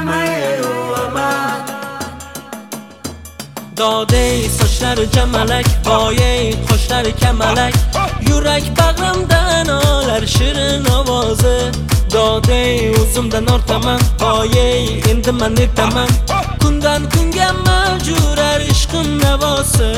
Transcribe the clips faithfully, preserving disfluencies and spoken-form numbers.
Dodey sochlari jamalak, voyey qoshlari kamalak, yurak bag'rimdan olar shirin ovozi. Dodey o'zimdan ortaman, voyey endi men netaman, kundan kunga mavjurar ishqim navosi.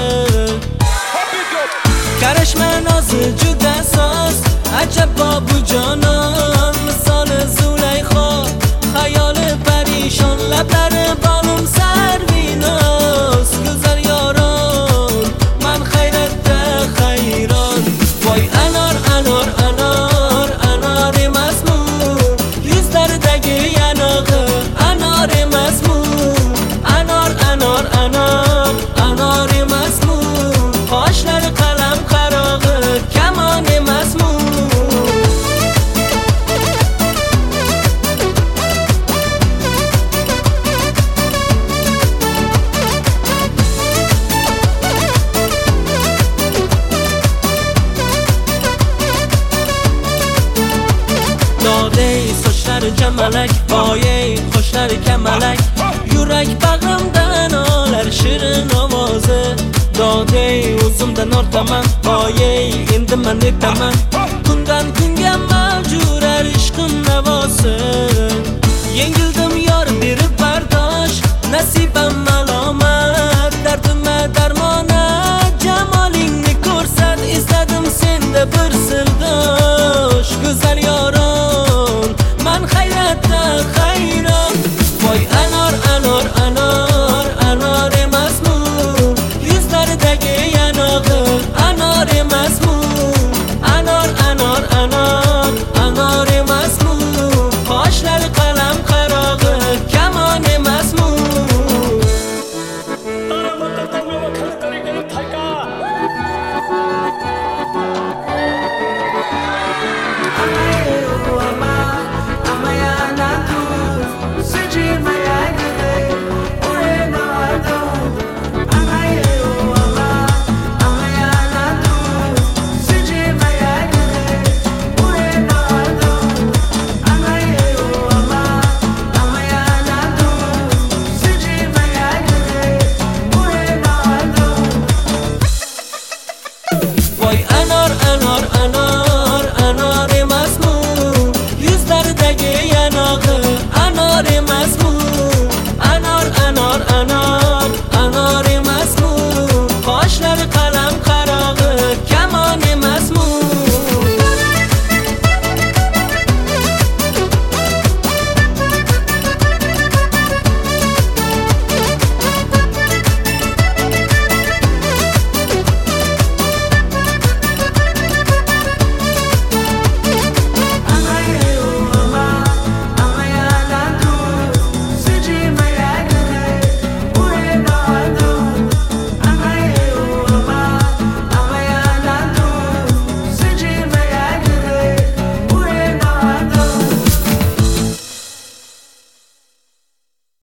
Karashma nozi juda soz, ajabo bu jonon, misoli Zulayxo, xayoli parishon, lablari balum sarvinoz. Go'zal yoron, man hayratda hayron. Voy anor anor anor, anor emasmi? Yuzlaridagi yanog'i anor emasmi? Anor anor anor, anor emasmi? Qoshlari qalam qarog'i kamon emasmi? Dodey sochlari jamalak, voyey qoshlari kamalak, yurak bag'rimdan olar shirin ovozi. Dodey o'zimdan ortaman, voyey endi men netaman, kundan kunga mavjurar ishqim navosi. Yengildim yor berib bardosh, nasibam malomat, dardimga darmona, jamolingni ko'rsat, izladim senda bir sirdosh. Go'zal yoron, man hayratda hayron. Voy anor anor anor, anor emasmi? Yuzlaridagi yanog'i anor emasmi? Anor anor anor, anor emasmi? Qoshlari qalam qarog'i kamon emasmi? Voy anor anor anor, anor emasmi? Yuzlaridagi yanog'i anor emasmi?